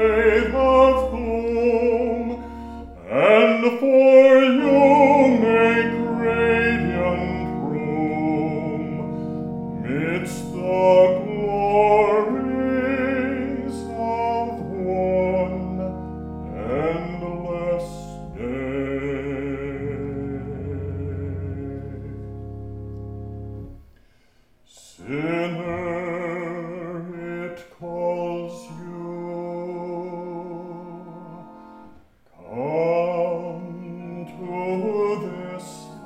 faith of whom, and for you make radiant room midst the glories of one endless day. Sinner, it calls you. Come to this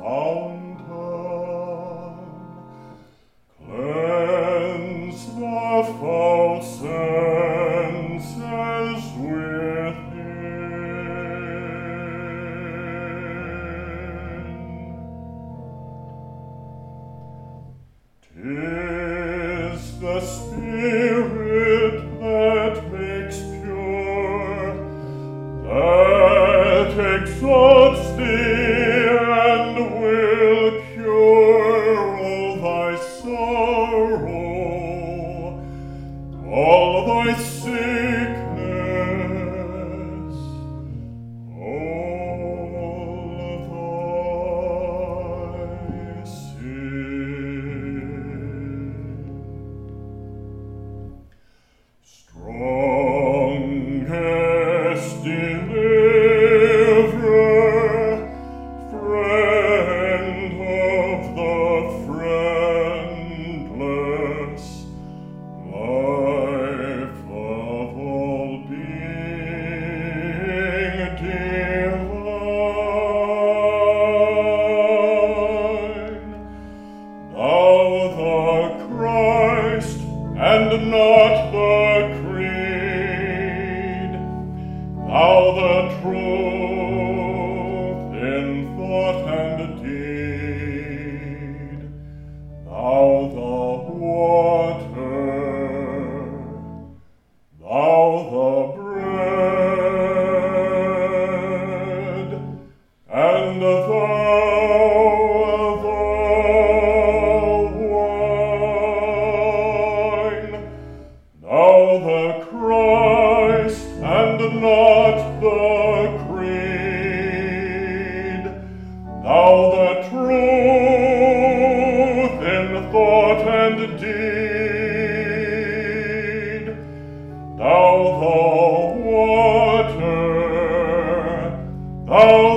fountain, cleanse the foul senses within. 'Tis the Spirit that makes pure, that exalts thee and will cure all thy sorrow, all thy sickness, all thy sin. Strongest deliverer, friend of the friendless, life of all being divine, thou the Christ and not the creed, thou the truth in thought and deed, thou the water, thou the bread, and thou the wine, thou the Christ and not the creed, thou the truth in thought and deed, thou the water, thou